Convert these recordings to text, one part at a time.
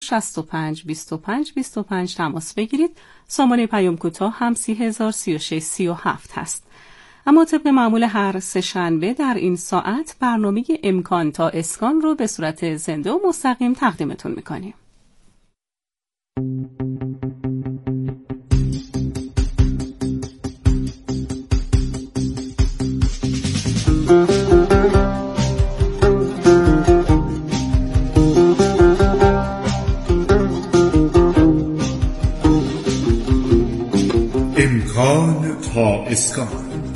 65 25 25 تماس بگیرید. سامانه پیام کوتاه هم 3036 37 هست. اما طبق معمول هر سه شنبه در این ساعت برنامه امکان تا اسکان رو به صورت زنده و مستقیم تقدیمتون میکنیم. امکان تا اسکان.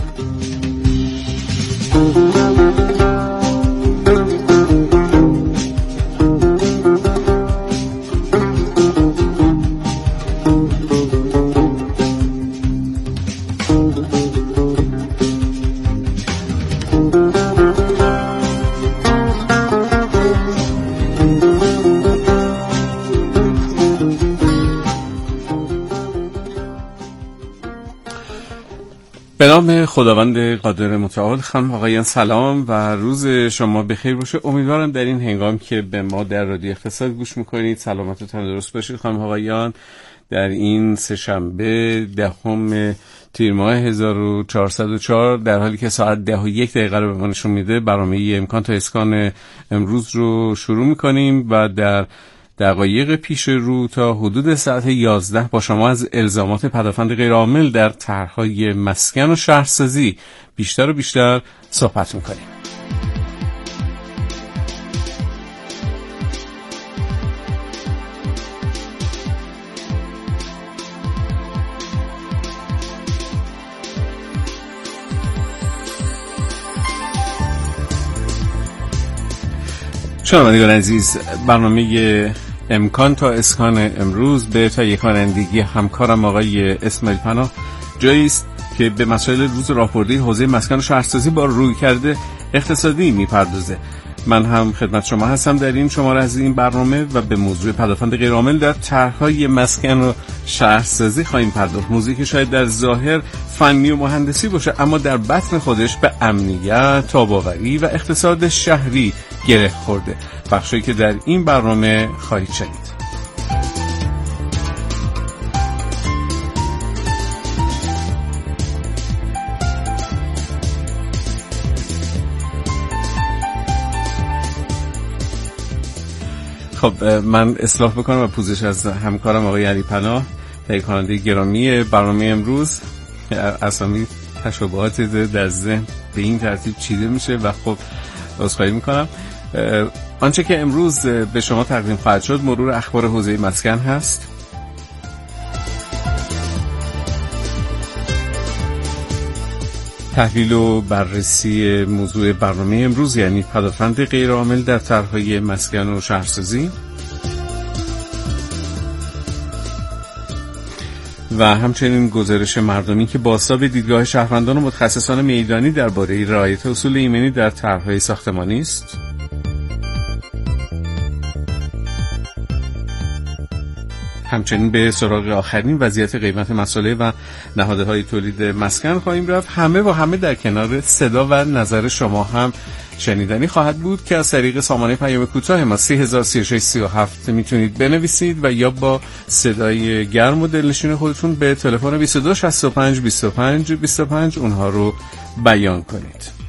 به نام خداوند قادر متعال. خانم آقایان سلام و روز شما بخیر باشه. امیدوارم در این هنگام که به ما در رادیو اقتصاد گوش میکنید سلامت و تندرست باشید. خانم آقایان در این سه‌شنبه 10 تیر ماه 1404 در حالی که ساعت 10:01 رو به ما نشون میده برنامه امکان تا اسکان امروز رو شروع میکنیم و در دقایق پیش رو تا حدود ساعت 11 با شما از الزامات پدافند غیرعامل در طرح‌های مسکن و شهرسازی بیشتر و بیشتر صحبت می‌کنیم. شنوندگان عزیز، برنامه امکان تا اسکان امروز به تهیه کنندگی همکارم آقای اسماعیل پناه جایی است که به مسائل روز راهبردی حوزه مسکن و شهرسازی با رویکرد اقتصادی میپردازه. من هم خدمت شما هستم در این شماره از این برنامه و به موضوع پدافند غیرعامل در طرح‌های مسکن و شهرسازی خواهیم پرداخت. موضوعی که شاید در ظاهر فنی و مهندسی باشه اما در بطن خودش به امنیت، تاب‌آوری و اقتصاد شهری گره خورده. بخشی که در این برنامه خواهید شنید. خب من اصلاح بکنم و پوزش از همکارم آقای علی پناه، تهیه کننده گرامی برنامه امروز. اسامی تشابهات در ذهن به این ترتیب چیده میشه و خب عذرخواهی میکنم. آنچه که امروز به شما تقدیم خواهد شد مرور اخبار حوزه مسکن هست، تحلیل و بررسی موضوع برنامه امروز یعنی پدافند غیرعامل در طرح‌های مسکن و شهرسازی و همچنین گزارش مردمی که بازتاب دیدگاه شهروندان و متخصصان میدانی درباره رعایت اصول ایمنی در طرح‌های ساختمانی است. همچنین به سراغ آخرین وضعیت قیمت مساله و نهادهای تولید مسکن خواهیم رفت. همه و همه در کنار صدا و نظر شما هم شنیدنی خواهد بود که از طریق سامانه پیام کوتاه ما 3036 37 میتونید بنویسید و یا با صدای گرم و دلنشین خودتون به تلفن 22 65 25 25 اونها رو بیان کنید.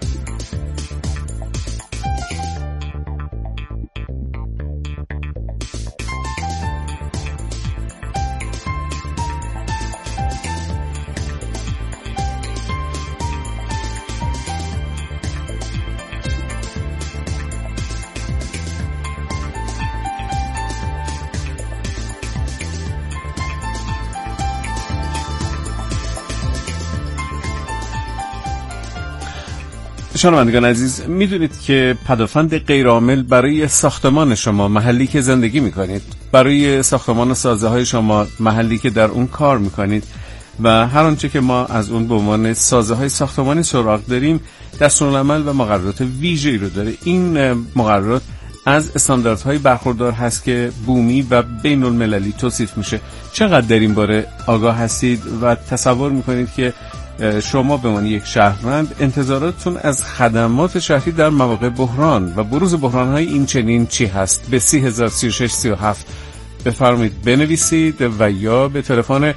شنوندگان عزیز، میدونید که پدافند غیرعامل برای ساختمان شما محلی که زندگی میکنید، برای ساختمان و سازه‌های شما محلی که در اون کار میکنید و هر آنچه که ما از اون به عنوان سازه‌های ساختمانی سراغ داریم دستورالعمل و مقررات ویژه‌ای رو داره. این مقررات از استانداردهای برخوردار هست که بومی و بین المللی توصیف میشه. چقدر در این باره آگاه هستید و تصور میکنید که شما به عنوان یک شهروند انتظاراتتون از خدمات شهری در مواقع بحران و بروز بحران‌های این چنین چی هست؟ به 303637 بفرمایید بنویسید و یا به تلفن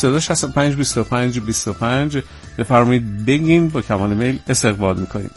22652525 بفرمایید بگین، با کمال میل استقبال میکنیم.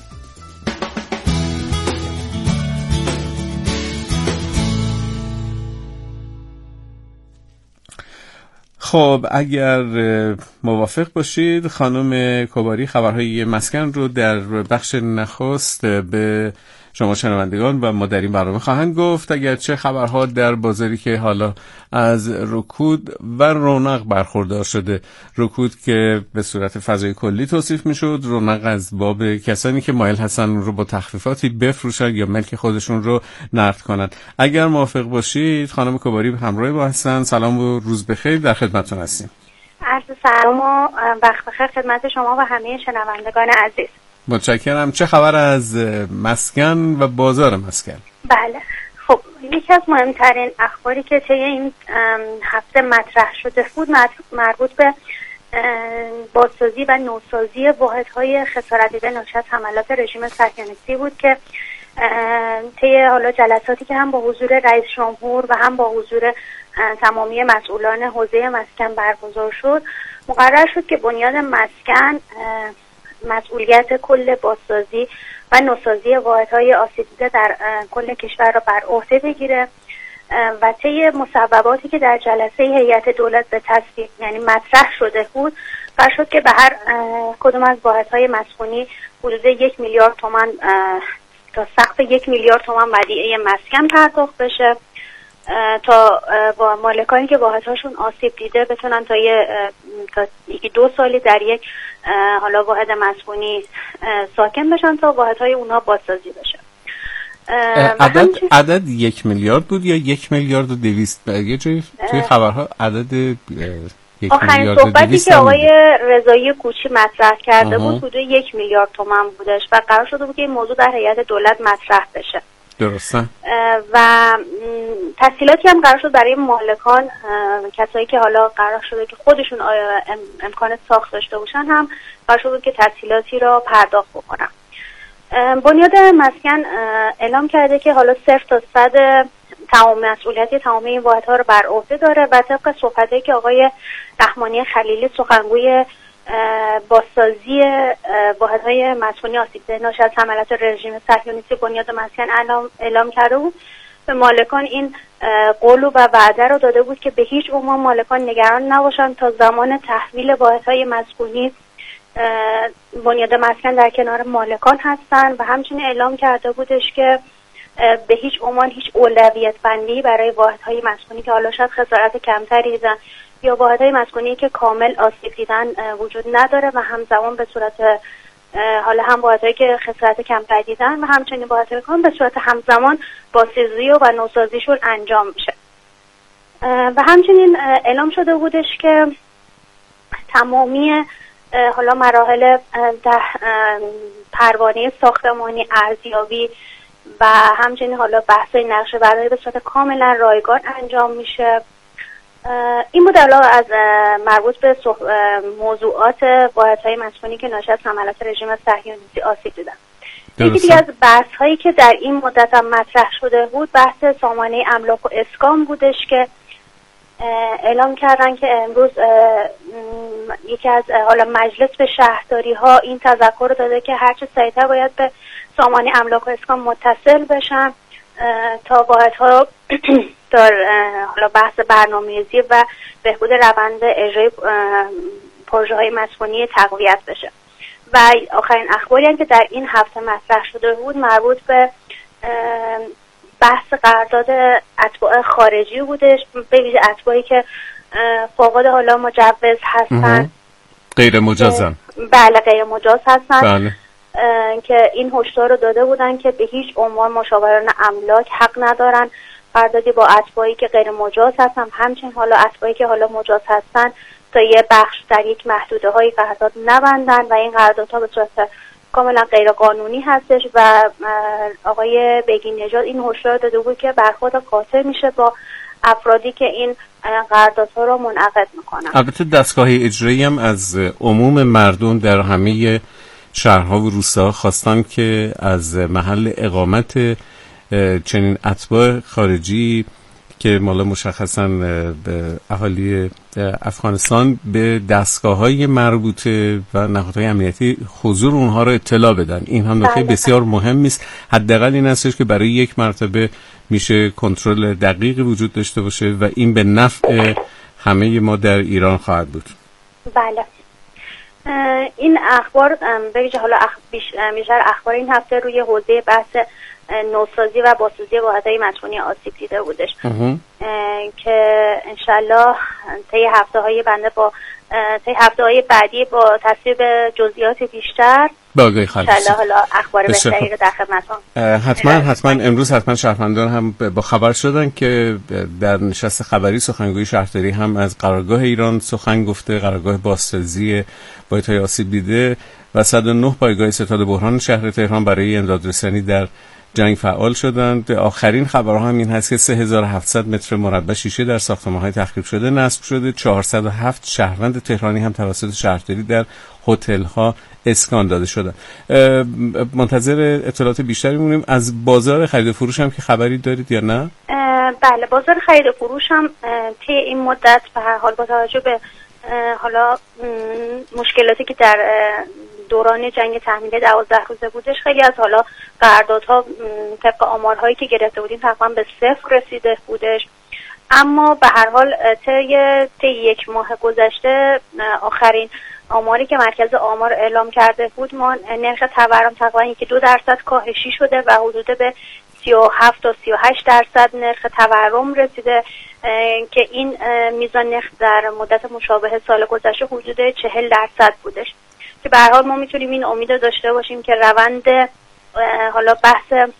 خب اگر موافق باشید خانم کباری خبرهای مسکن رو در بخش نخست به شما شنوندگان و ما در این برنامه خواهند گفت. اگرچه خبرها در بازاری که حالا از رکود و رونق برخوردار شده، رکود که به صورت فضای کلی توصیف میشد، رونق از باب کسانی که مایل هستن رو با تخفیفاتی بفروشن یا ملک خودشون رو نقد کنند. اگر موافق باشید خانم کباری همراه با هستن. سلام و روز بخیر، در خدمتتون هستیم. عرض سلام و وقت بخیر خدمت شما و همه شنوندگان عزیز. متشکرم. چه خبر از مسکن و بازار مسکن؟ بله، خب یکی از مهمترین اخباری که طی این هفته مطرح شده بود مربوط به بازسازی و نوسازی واحدهای خسارت دیده ناشی از حملات رژیم صهیونیستی بود که طی حالا جلساتی که هم با حضور رئیس جمهور و هم با حضور تمامی مسئولان حوزه مسکن برگزار شد، مقرر شد که بنیاد مسکن مسئولیت کل بازسازی و نوسازی واحدهای آسیب دیده در کل کشور را بر عهده بگیره و طی مصوباتی که در جلسه هیئت دولت به تصویب یعنی مطرح شده بود، قرار شد که به هر کدوم از واحدهای مسکونی حدود 1 میلیارد تومان تا سقف 1 میلیارد تومان ودیعه مسکن پرداخت بشه تا با مالکانی که واحدهاشون آسیب دیده بتونن تا 2 سالی در یک حالا واحد مسکونی ساکن بشن تا واحدهای اونها بازسازی بشه. عدد 1 میلیارد بود یا 1 میلیارد و 200؟ یه جای توی خبرها عدد 1 آخرین صحبتی که آقای رضایی کوچی مطرح کرده بود حدود 1 میلیارد تومان بودش و قرار شده بود که این موضوع در هیئت دولت مطرح بشه. درسته. و تسهیلاتی هم قرار شد برای مالکان، کسایی که حالا قرار شده که خودشون امکان ساخت داشته باشن هم قرار شد که تسهیلاتی را پرداخت بکنن. بنیاد مسکن اعلام کرده که حالا 0 تا 100 تمام مسئولیت تمام این واحدها رو بر عهده داره و طبق صحبتی که آقای رحمانی خلیلی سخنگوی بازسازی واحدهای مسکونی آسیب دیده ناشی از حملات رژیم صهیونیستی بنیاد مسکن اعلام کرده بود، به مالکان این قول و وعده رو داده بود که به هیچ عنوان مالکان نگران نباشند تا زمان تحویل واحدهای مسکونی بنیاد مسکن در کنار مالکان هستند و همچنین اعلام کرده بودش که به هیچ عنوان هیچ اولویت بندی برای واحدهای مسکونی که حالا شاید خسارت کمتری دیدن یا واحدهای مسکونی که کامل آسیب دیدن وجود نداره و همزمان به صورت حالا هم واحدهایی که خسارت کمتری دیدن و همچنین واحدهای کامل به صورت همزمان بازسازی و نوسازیشون انجام میشه. و همچنین اعلام شده بودش که تمامی حالا مراحل در پروانه ساختمانی، ارزیابی و همچنین حالا بحث‌های نقشه برداری به صورت کاملا رایگان انجام میشه. این بود علاوه از مربوط به موضوعات واحدهای مسکونی که ناشی از حملات رژیم صهیونیستی آسیب دیدن. یکی دیگه از بحث‌هایی که در این مدت هم مطرح شده بود بحث سامانه املاک و اسکان بودش که اعلام کردن که امروز یکی از حالا مجلس به شهرداری ها این تذکر داده که هرچه سریعتر باید به سامانه املاک و اسکان متصل بشن تا واحدها در حالا بحث برنامه‌ریزی و بهبود روند اجرای پروژه های مسکونی تقویت بشه. و آخرین اخباری هم که در این هفته مطرح شده بود مربوط به بحث قرارداد اتباع خارجی بودش، به ویژه اتباعی که فاقد حالا مجوز هستن، غیر مجازن. بله غیر مجاز هستن. بله. که این هشدار رو داده بودن که به هیچ عنوان مشاوران املاک حق ندارن قراردادی با اتباعی که غیر مجاز هستن، همچنین حالا اتباعی که حالا مجاز هستن تا یه بخش در یک محدوده های قرارداد نبندن و این قراردادها به صورت کاملا غیر قانونی هستش. و آقای بگین نژاد این هشدار داده بود که برخورد قاطع میشه با افرادی که این قراردادها رو منعقد میکنن. البته دستگاه اجرایی هم از عموم مردم در همه شهرها و روستاها خواستن که از محل اقامت چنین اتباع خارجی که مالا مشخصا اهالی افغانستان به دستگاه‌های مربوطه و نهادهای امنیتی حضور اونها رو اطلاع بدن. این هم نکته بسیار مهمی است. حداقل این هستش که برای یک مرتبه میشه کنترل دقیقی وجود داشته باشه و این به نفع همه ما در ایران خواهد بود. بله. این اخبار ببینید حالا بیشتر اخبار این هفته روی حوزه بحث نوسازی و بازسازی واحدهای مسکونی آسیب دیده بودش که انشالله طی هفته‌های بعدی با تصویب جزئیات بیشتر باقی خالص انشالله حالا اخبار بهتری رو در خدمتتون حتما امروز حتما شهروندان هم با خبر شدن که در نشست خبری سخنگوی شهرداری هم از قرارگاه ایران سخن گفته، قرارگاه بازسازی واحدهای آسیب دیده و 109 پایگاه ستاد بحران شهر تهران برای امدادرسانی در جنگ فعال شدند. آخرین خبرها هم این هست که 3700 متر مربع شیشه در ساختمان‌های تخریب شده نصب شده. 407 شهروند تهرانی هم توسط شهرداری در هتل‌ها اسکان داده شدند. منتظر اطلاعات بیشتری مونیم. از بازار خرید و فروش هم که خبری دارید یا نه؟ بله، بازار خرید و فروش هم طی این مدت به هر حال با توجه به حالا مشکلاتی که در دوران جنگ تحمیل 12 روزه بودش، خیلی از حالا قراردادها طبق آمارهایی که گرفته بودیم تقریبا به 0 رسیده بودش. اما به هر حال طی یک ماه گذشته آخرین آماری که مرکز آمار اعلام کرده بود، ما نرخ تورم تقریبا 1-2% کاهشی شده و حدود به 37 تا 38% نرخ تورم رسیده که این میزان نرخ در مدت مشابه سال گذشته حدود 40% بودش که به هر حال ما میتونیم این امید داشته باشیم که روند حالا بحث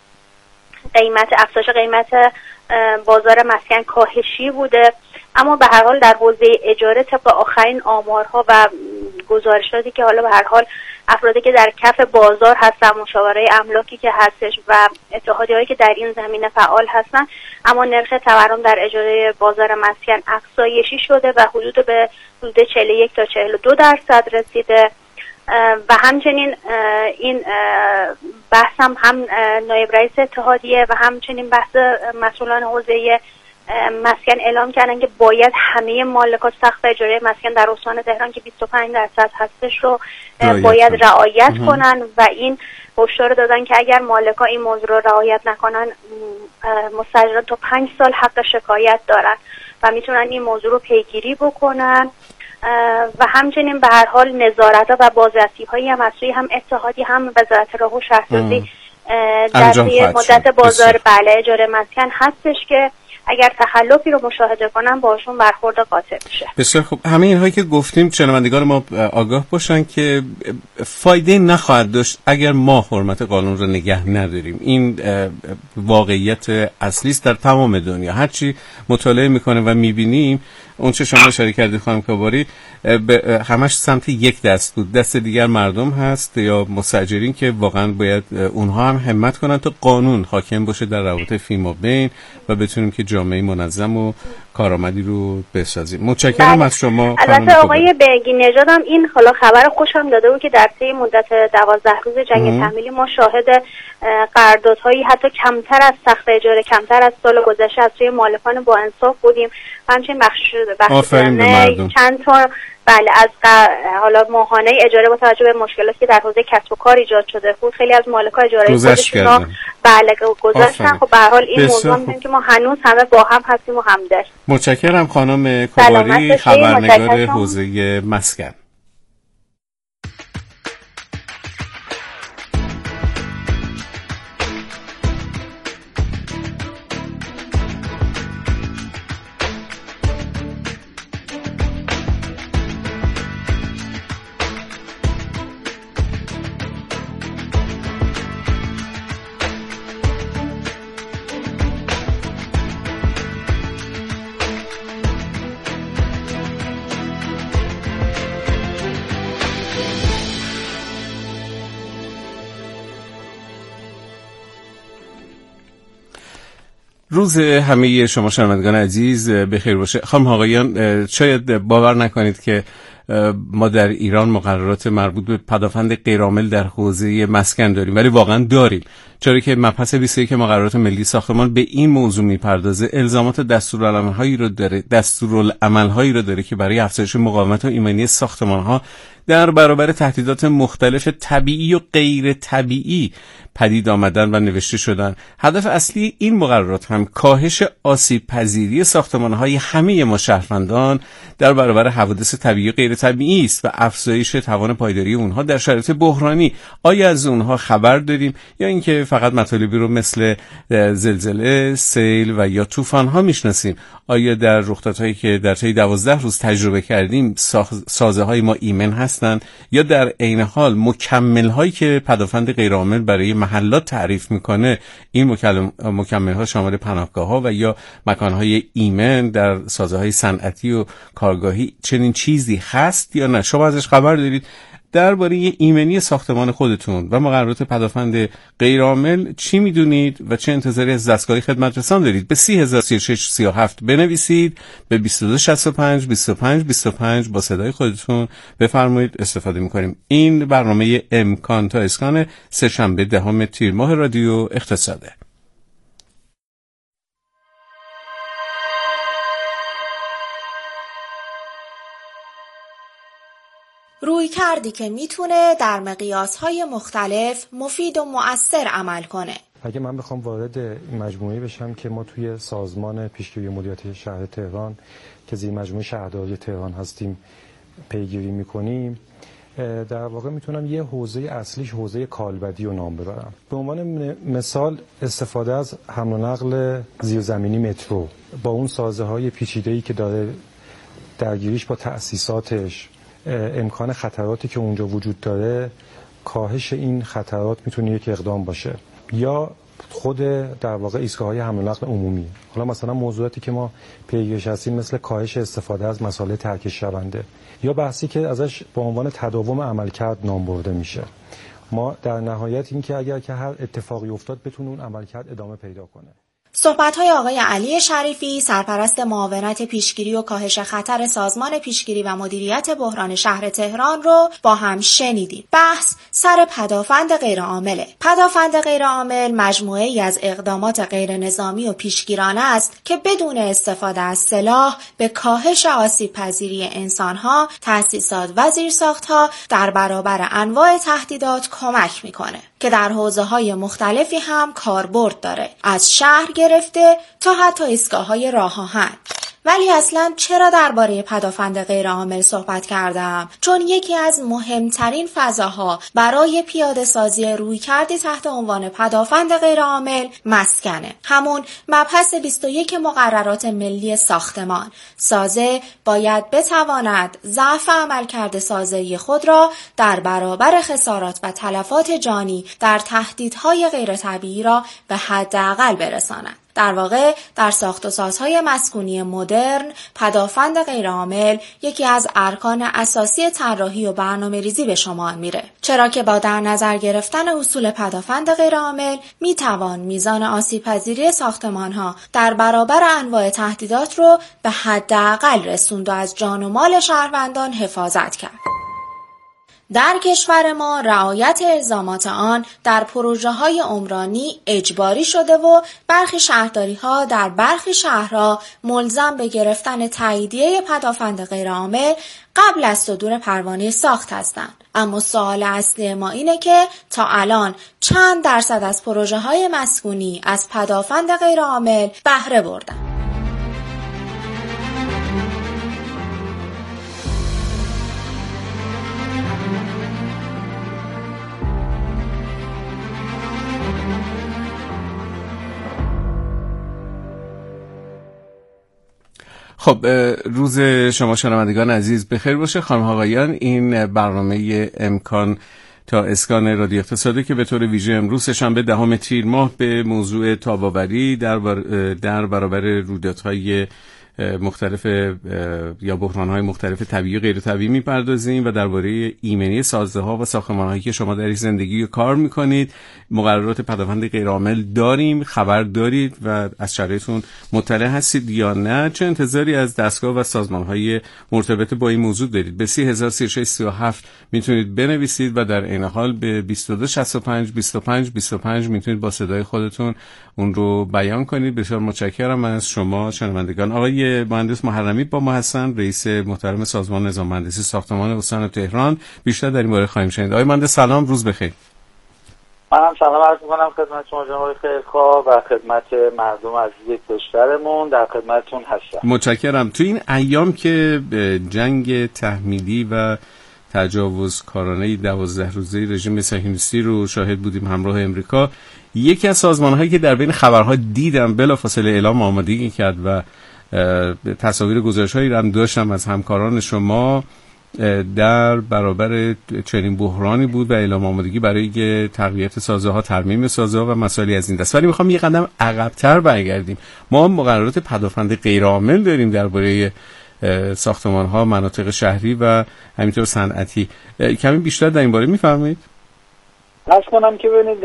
افزایش قیمت بازار مسکن کاهشی بوده، اما به هر حال در حوزه اجاره طبق آخرین آمارها و گزارشاتی که حالا به هر حال افرادی که در کف بازار هستن، مشاوره املاکی که هستش و اتحادیه‌هایی که در این زمینه فعال هستن، اما نرخ تورم در اجاره بازار مسکن افزایشی شده و حدود 41 تا 42% رسیده و همچنین این بحث هم نایب رئیس اتحادیه و همچنین بحث مسئولان حوزه مسکن اعلام کردن که باید همه مالکات سقف اجاره مسکن در استان تهران که 25% هستش رو باید رعایت کنن و این هشدار دادن که اگر مالکا این موضوع رو رعایت نکنن مستاجران تا 5 سال حق شکایت دارن و میتونن این موضوع رو پیگیری بکنن و همچنین به هر حال نظارت‌ها و بازرسی‌هایی هم از سوی هم اتحادی هم وزارت راه و شهرسازی در مدت بازار اجاره مسکن هستش که اگر تخلفی رو مشاهده کنن باشون برخورد قاطع میشه. بسیار خوب. همه اینهایی که گفتیم شنوندگان ما آگاه باشن که فایده نخواهد داشت اگر ما حرمت قانون رو نگه نداریم. این واقعیت اصلی است در تمام دنیا. هرچی مطالعه میکنه و میبینیم اون چه شما اشاره کردید خانم کاباری همش سمت یک دست بود، دست دیگر مردم هست یا مستاجرین که واقعا باید اونها هم همت کنن تا قانون حاکم باشه در روابط فیما بین و بتونیم که جامعه منظم و کارآمدی رو بسازیم. متشکرم از شما. البته آقای بگی نژاد هم این حالا خبر خوشم داده بود که در طی مدت 12 روز جنگ تحمیلی ما شاهد قراردادهایی حتی کمتر از سقف اجاره، کمتر از سال گذشته از سوی مالکان با انصاف بودیم. همچنین چند تا از حالا ماهانه اجاره با توجه به مشکلاتی که در حوزه کسب و کار ایجاد شده بود خیلی از مالکان اجاره خودشون گذاشتن. خب به هر حال این موضوع میگیم که ما هنوز همه با هم هستیم و همدست. متشکرم خانم کاباری، خبرنگار حوزه مسکن. روز همه شما شنوندگان عزیز بخیر باشه. خانم آقایان، شاید باور نکنید که ما در ایران مقررات مربوط به پدافند غیرعامل در حوزه مسکن داریم، ولی واقعا داریم، چرا که مبحث 21 مقررات ملی ساختمان به این موضوع میپردازه. الزامات دستورالعمل‌هایی رو داره که برای افزایش مقاومت و ایمنی ساختمان‌ها در برابر تهدیدات مختلف طبیعی و غیر طبیعی پدید آمدن و نوشته شدن. هدف اصلی این مقررات هم کاهش آسیب پذیری ساختمان‌های همه ما شهروندان در برابر حوادث طبیعی و غیر طبیعی است و افزایش توان پایداری اونها در شرایط بحرانی. آیا از اونها خبر داریم یا اینکه فقط مطالبی رو مثل زلزله، سیل و یا طوفان‌ها میشناسیم؟ آیا در رخدادهایی که در طی 12 روز تجربه کردیم سازه‌های ما ایمن هستند یا در عین حال مکمل‌هایی که پدافند غیرعامل برای محلات تعریف میکنه این مکمل‌ها شامل پناهگاه‌ها و یا مکان‌های ایمن در سازه‌های صنعتی و کارگاهی چنین چیزی هست یا نه؟ شما ازش خبر دارید؟ درباره ایمنی ساختمان خودتون و مقررات پدافند غیرعامل چی میدونید و چه انتظاری از دستگاه خدمت رسان دارید؟ به 303637 بنویسید، به 2265 25 25 با صدای خودتون بفرمایید، استفاده میکنیم. این برنامه امکان تا اسکان سه‌شنبه 10 تیر ماه رادیو اقتصاده. روی کردی که میتونه در مقیاس‌های مختلف مفید و مؤثر عمل کنه. اگه من بخوام وارد این مجموعه بشم که ما توی سازمان پیشگیری و مدیریت شهر تهران که زیر مجموعه شهرداری تهران هستیم پیگیری میکنیم، در واقع میتونم یه حوزه اصلیش حوزه کالبدی رو نام ببرم. به عنوان مثال استفاده از حمل و نقل زیرزمینی مترو با اون سازه‌های پیچیده‌ای که داره درگیریش با تأسیساتش، امکان خطراتی که اونجا وجود داره، کاهش این خطرات میتونه یک اقدام باشه. یا خود در واقع ایستگاه‌های حمل و نقل عمومی. حالا مثلا موضوعاتی که ما پیگیرش هستیم مثل کاهش استفاده از مسائل ترک شونده یا بحثی که ازش به عنوان تداوم عملکرد نام برده میشه. ما در نهایت این که اگر که هر اتفاقی افتاد بتونه اون عملکرد ادامه پیدا کنه. صحبت‌های آقای علی شریفی، سرپرست معاونت پیشگیری و کاهش خطر سازمان پیشگیری و مدیریت بحران شهر تهران رو با هم شنیدیم. بحث سر پدافند غیرعامله. پدافند غیرعامل مجموعه‌ای از اقدامات غیر نظامی و پیشگیرانه است که بدون استفاده از سلاح به کاهش آسیب پذیری انسان‌ها، تأسیسات و زیرساخت‌ها در برابر انواع تهدیدات کمک می‌کنه که در حوزه‌های مختلفی هم کاربرد داره، از شهر گرفته تا حتی ایستگاه‌های راه آهن. ولی اصلا چرا درباره پدافند غیرعامل صحبت کردم؟ چون یکی از مهمترین فضاها برای پیاده سازی رویکردی تحت عنوان پدافند غیرعامل مسکنه. همون مبحث 21 مقررات ملی ساختمان. سازه باید بتواند ضعف عملکرد سازه‌ای خود را در برابر خسارات و تلفات جانی در تهدیدهای غیر طبیعی را به حداقل برساند. در واقع در ساخت و سازهای مسکونی مدرن پدافند غیرعامل یکی از ارکان اساسی طراحی و برنامه‌ریزی به شمار میره، چرا که با در نظر گرفتن اصول پدافند غیرعامل میتوان میزان آسیب پذیری ساختمان‌ها در برابر انواع تهدیدات رو به حداقل رسوند و از جان و مال شهروندان حفاظت کرد. در کشور ما رعایت الزامات آن در پروژه‌های عمرانی اجباری شده و برخی شهرداری‌ها در برخی شهرها ملزم به گرفتن تاییدیه پدافند غیرعامل قبل از صدور پروانه ساخت هستند. اما سوال اصلی ما اینه که تا الان چند درصد از پروژه‌های مسکونی از پدافند غیرعامل بهره بردن؟ خب روز شما شنوندگان عزیز بخیر باشه. خانم آقایان، این برنامه امکان تا اسکان رادیو اقتصادی که به طور ویژه امروز شنبه 10 تیر ماه به موضوع تاب‌آوری در برابر رویدادهای مختلف یا بحران‌های مختلف طبیعی و غیر طبیعی می‌پردازیم و درباره ایمنی سازه‌ها و ساختمان‌هایی که شما در این زندگی کار می‌کنید مقررات پدافند غیرعامل داریم. خبر دارید و از شرایطتون مطلع هستید یا نه؟ چه انتظاری از دستگاه و سازمان‌های مرتبط با این موضوع دارید؟ به 30337 میتونید بنویسید و در عین حال به 2265 25 25 میتونید با صدای خودتون اون رو بیان کنید. بسیار متشکرم از شما شنوندگان. آقای مهندس محرمی با ما هستن، رئیس محترم سازمان نظام مهندسی ساختمان استان تهران. بیشتر در این باره خواهیم شنید. آقای مهندس سلام، روز بخیر. منم سلام عرض می‌کنم خدمت شما جناب خیرخواه و خدمت مردم عزیز کشورمون. در خدمتتون هستم. متشکرم. تو این ایام که جنگ تحمیلی و تجاوزکارانه 12 روزه رژیم صهیونیستی رو شاهد بودیم همراه امریکا، یکی از سازمان‌هایی که در بین خبرها دیدم بلافاصله اعلام آمادگی کرد و تصاویر گزارش‌هایی رو هم داشتم از همکاران شما در برابر چنین بحرانی بود و اعلام آمادگی برای تقویت سازه‌ها، ترمیم سازه‌ها و مسائلی از این دست. ولی می‌خوام یه قدم عقب‌تر برگردیم. ما مقررات پدافند غیرعامل داریم درباره ساختمان‌ها، مناطق شهری و همینطور صنعتی. کمی بیشتر در این باره می‌فرمایید؟ عرض کنم که ببینید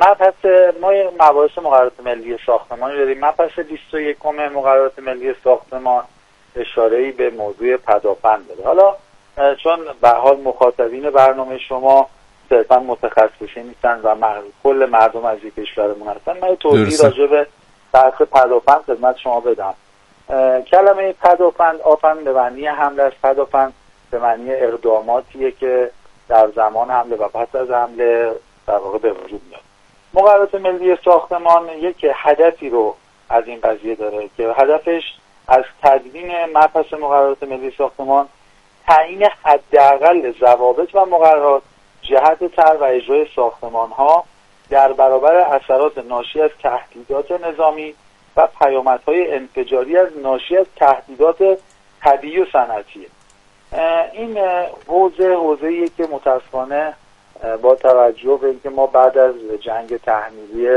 ما مباحث مقررات ملی ساختمان داریم. مبحث 21 مقررات ملی ساختمان اشاره‌ای به موضوع پدافند داره. حالا چون به حال مخاطبین برنامه شما صرفا متخصصین نیستن و کل مردم از کشورمون هستن، من توضیح راجع به بحث پدافند خدمت شما بدم. کلمه پدافند به معنی حمله است. پدافند به معنی اقداماتیه که در زمان حمله و پس از حمله در واقع به وجود میاد. مقررات ملی ساختمان یک هدفی رو از این قضیه داره که هدفش از تدوین مبحث مقررات ملی ساختمان تعیین حداقل ضوابط و مقررات جهت طرح و اجرای ساختمان‌ها در برابر اثرات ناشی از تهدیدات نظامی و پیامدهای انفجاری از ناشی از تهدیدات طبیعی و صنعتی. این حوزه‌ایه که متأسفانه با توجه به اینکه ما بعد از جنگ تحمیلی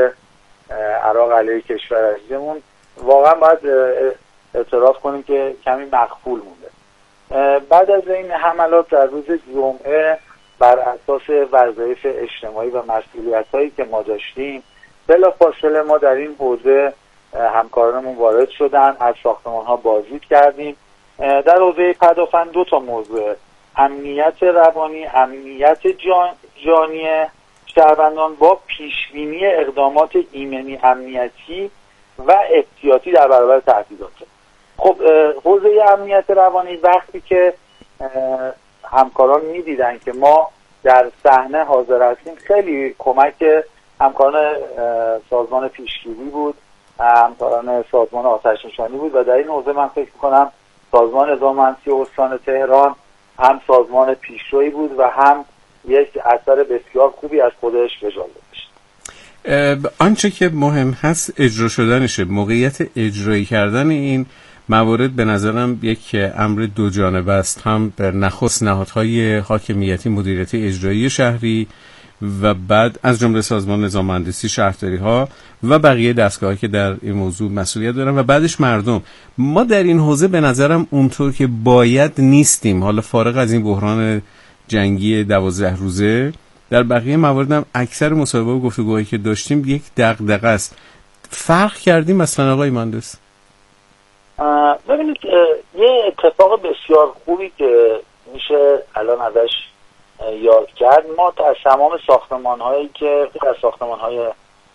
عراق علیه کشور عزیزمون واقعا باید اعتراف کنیم که کمی مغفول مونده. بعد از این حملات در روز جمعه بر اساس وظایف اجتماعی و مسئولیت‌هایی که ما داشتیم بلافاصله ما در این حوزه همکارانمون وارد شدن، از ساختمان‌ها بازدید کردیم. در حوزه پدافند 2 موضوع: امنیت روانی، امنیت جانی شهروندان با پیشبینی اقدامات ایمنی امنیتی و احتیاطی در برابر تهدیدات. خب حوزه امنیت روانی وقتی که همکاران می‌دیدن که ما در صحنه حاضر هستیم، خیلی کمک همکاران سازمان پیشگیری بود، همکاران سازمان آتش نشانی بود و در این حوزه من فکر می‌کنم سازمان نظام مهندسی استان تهران هم سازمان پیشروی بود و هم یک اثر بسیار خوبی از خودش به جا گذاشت. آنچه که مهم هست اجرا شدنشه. موقعیت اجرایی کردن این موارد به نظرم یک امر دو جانبه است، هم بر نخست نهادهای حاکمیتی مدیریتی اجرایی شهری و بعد از جمله سازمان نظام مهندسی شهرداری ها و بقیه دستگاه‌ها که در این موضوع مسئولیت دارن و بعدش مردم. ما در این حوزه به نظرم اونطور که باید نیستیم. حالا فارغ از این بحران جنگی 12 روزه، در بقیه موارد هم اکثر مصاحبه و گفتگوهایی که داشتیم یک دغدغه است. فرق کردیم مثلا آقای مهندس؟ ببینید یه اتفاق بسیار خوبی که میشه الان ازش یاد کرد، ما از تمام ساختمان‌هایی که از ساختمان‌های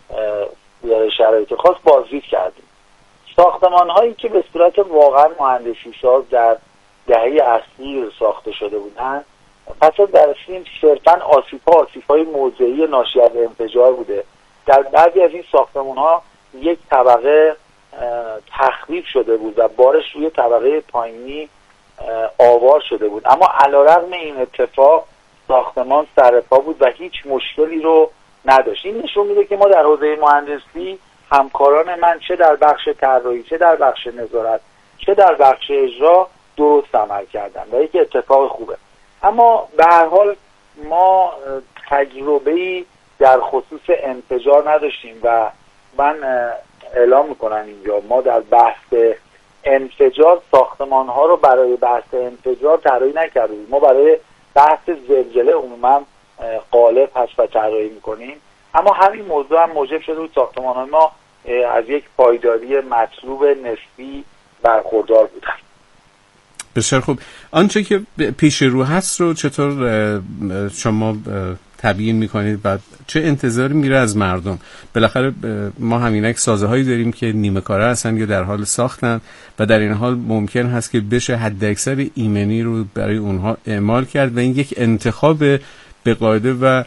شرایط خاص بازدید کردیم. ساختمان‌هایی که به صورت واقعا مهندسی ساز در دهه اخیر ساخته شده بودن، پس از بررسی صرفاً آسیب‌های موضعی ناشی از انفجار بوده. در بعضی از این ساختمان‌ها یک طبقه تخریب شده بود و بارش روی طبقه پایینی آوار شده بود، اما علیرغم این اتفاق ساختمان سرپا بود و هیچ مشکلی رو نداشت. این نشون میده که ما در حوزه مهندسی همکاران من چه در بخش طراحی، چه در بخش نظارت، چه در بخش اجرا درست عمل کردن و یک اتفاق خوبه. اما به هر حال ما تجربه‌ای در خصوص انفجار نداشتیم و من اعلام میکنم اینجا ما در بحث انفجار ساختمان ها رو برای بحث انفجار طراحی نکردیم. ما برای بحث زلزله عموما قالب هست و طراحی میکنیم، اما همین موضوع هم موجب شده بود ساختمان های ما از یک پایداری مطلوب نسبی برخوردار بودن. بسیار خوب. آنچه که پیش رو هست رو چطور شما تبیین میکنید و چه انتظاری میره از مردم؟ بالاخره ما همینک سازه هایی داریم که نیمه کاره هستن یا در حال ساختن و در این حال ممکن هست که بشه حد اکثر ایمنی رو برای اونها اعمال کرد و این یک انتخاب به قاعده و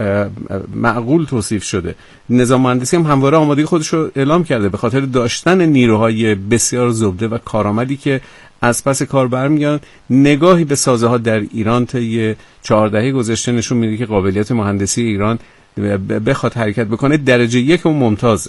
معقول توصیف شده. نظام مهندسی هم همواره آمادگی خودش رو اعلام کرده به خاطر داشتن نیروهای بسیار زبده و کارآمدی که از پس کار برمیان. نگاهی به سازه ها در ایران طی 14 گذشته نشون میده که قابلیت مهندسی ایران بخواد حرکت بکنه درجه 1 و ممتازه.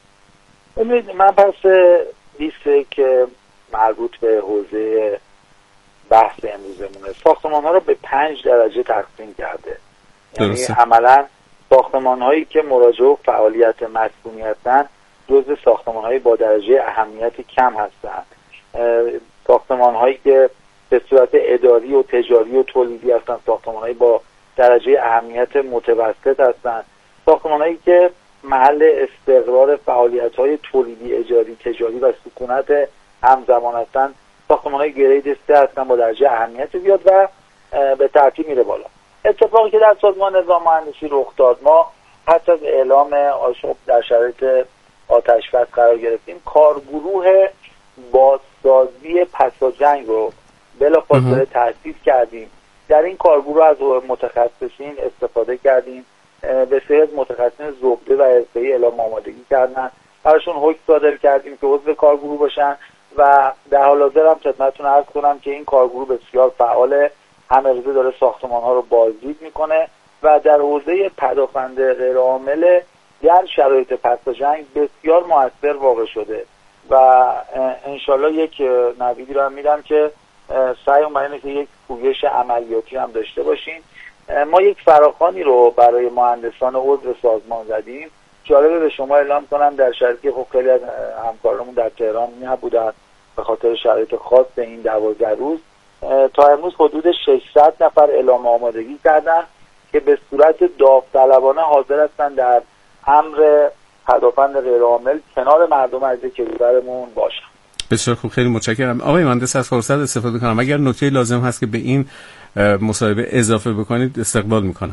من پس لیستی که مربوط به حوزه بحث امروزمونه ساختمان ها رو به 5 درجه تقسیم کرده. یعنی عملا ساختمان هایی که مراجعه و فعالیت مسکونی هستن جزء ساختمان هایی با درجه اهمیت کم هستند. ساختمان هایی که به صورت اداری و تجاری و تولیدی هستن ساختمان هایی با درجه اهمیت متوسط هستن. ساختمان هایی که محل استقرار فعالیت های تولیدی، اجاری، تجاری و سکونت همزمان هستن ساختمان های گرید 3 هستن با درجه اهمیت زیاد و به ترتیب میره بالا. اتفاقی که در سازمان نظام مهندسی رخ داد، ما حتی از اعلام آشوب در شرایط آتش‌بس قرار گرفتیم، کارگروه بازسازی پس از جنگ رو بلافاصله تأسیس کردیم. در این کارگروه از متخصصین استفاده کردیم، به سری از متخصصین زبده و حرفه‌ای اعلام آمادگی کردن، براشون حکم صادر کردیم که عضو کارگروه باشن و در حال حاضر هم خدمتتون عرض کنم که این کارگروه بسیار فعاله، همه روزه داره ساختمان ها رو بازدید میکنه و در حوزه پدافند غیرعامل در شرایط پس از جنگ بسیار مؤثر واقع شده و انشالله یک نویدی رو هم میدم که سعیم اینه که یک پویش عملیاتی هم داشته باشیم. ما یک فراخوانی رو برای مهندسان عضو سازمان زدیم. جالبه به شما اعلام کنم در شرایطی که خب خیلی از همکارانمون در تهران نبودن به خاطر شرایط خاص این 12 روز، تا امروز حدود 600 نفر اعلام آمادگی کردن که به صورت داوطلبانه حاضر هستن در امر پدافند غیرعامل کنار مردم عزیز کشورمون باشن. بسیار خوب، خیلی متشکرم. آقای مهندس از فرصت استفاده کنم، اگر نکته لازم هست که به این مصاحبه اضافه بکنید استقبال میکنم.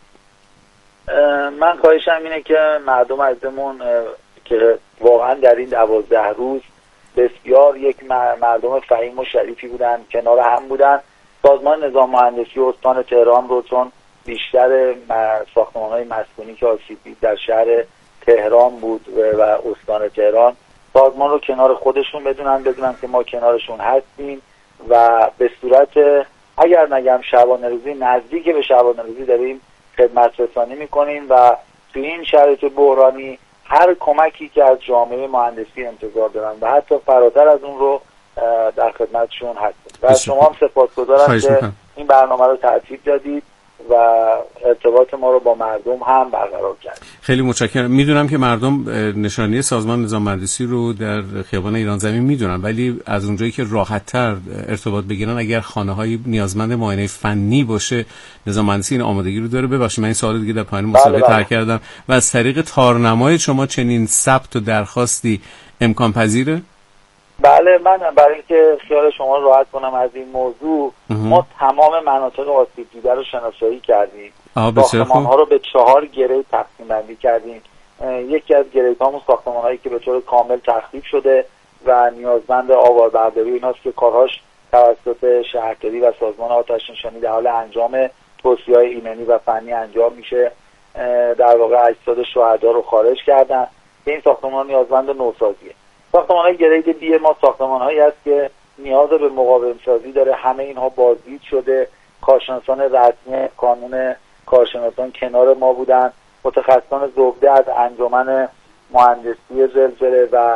من خواهشم اینه که مردم عزیزمون که واقعا در این 12 روز بسیار یک مردم فهیم و شریفی بودن، کنار هم بودن. سازمان نظام مهندسی استان تهران رو چون بیشتر ساختمان‌های مسکونی که آسیب دید در شهر تهران بود و استان تهران، سازمان رو کنار خودشون بدونن که ما کنارشون هستیم و به صورت اگر نگم شبانه روزی نزدیک به شبانه روزی داریم خدمت رسانی میکنیم و توی این شرایط بحرانی هر کمکی که از جامعه مهندسی انتظار دارن و حتی فراتر از اون رو در خدمتشون هستیم و شما هم سپاسگزارم که این برنامه رو ترتیب دادید و ارتباط ما رو با مردم هم برقرار کردید. خیلی متشکرم. میدونم که مردم نشانی سازمان نظام مهندسی رو در خیابان ایران زمین میدونن، ولی از اونجایی که راحت‌تر ارتباط بگیرن اگر خانه‌های نیازمند معاینه فنی باشه نظام مهندسی این آمادگی رو داره. ببخشید من این سوال دیگه در پایان مسابقه طرح کردم و از طریق تارنمای شما چنین ثبت و درخواستی امکان پذیره؟ بله، من برای اینکه خیال شما رو راحت کنم از این موضوع ما تمام مناطق آسیب دیده رو شناسایی کردیم. ساختمان‌ها رو به 4 گرید تقسیم بندی کردیم. یکی از گریدهامون ساختمان‌هایی که به طور کامل تخریب شده و نیازمند آواربرداری ایناست که کارهاش توسط شهرداری و سازمان آتش نشانی در حال انجام توصیه‌های ایمنی و فنی انجام میشه. در واقع اجساد شهدا رو خارج کردن که این ساختمان نیازمند نوسازیه. ساختمان‌های گرید بی ما ساختمان‌هایی است که نیاز به مقاوم سازی داره. همه اینها بازدید شده. کارشناسان رسمی کانون کارشناسان کنار ما بودن. متخصصان زبده از انجمن مهندسی زلزله و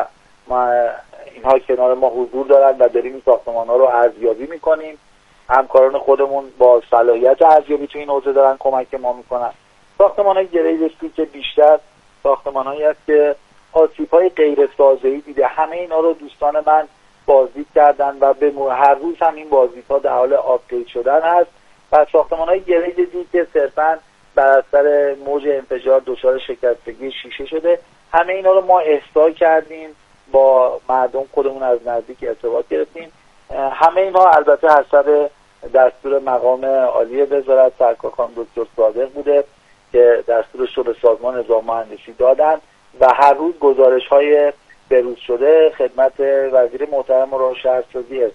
اینها کنار ما حضور دارن و داریم این ساختمان‌ها رو ارزیابی می‌کنیم. همکاران خودمون با صلاحیت ارزیابی تو این حوزه دارن کمک ما می‌کنن. ساختمان‌های گرید سی که بیشتر ساختمان‌هایی است که آسیب‌های غیر سازه‌ای دیده. همه اینا رو دوستان من بازدید کردن و به هر روز هم این بازدیدها در حال آپدیت شدن هست و ساختمان‌های گرید جدید که صرفاً بر اثر موج انفجار دچار شکستگی شیشه شده، همه اینا رو ما احصا کردیم، با مردم خودمون از نزدیک ارتباط گرفتیم. همه اینها البته حسب دستور مقام عالی وزارت سرکار خانم دکتر صادق بوده که دستورش رو به سازمان نظام مهندسی دادن و هر روز گزارش‌های بروز شده خدمت وزیر محترم راه شهرسازی ارسال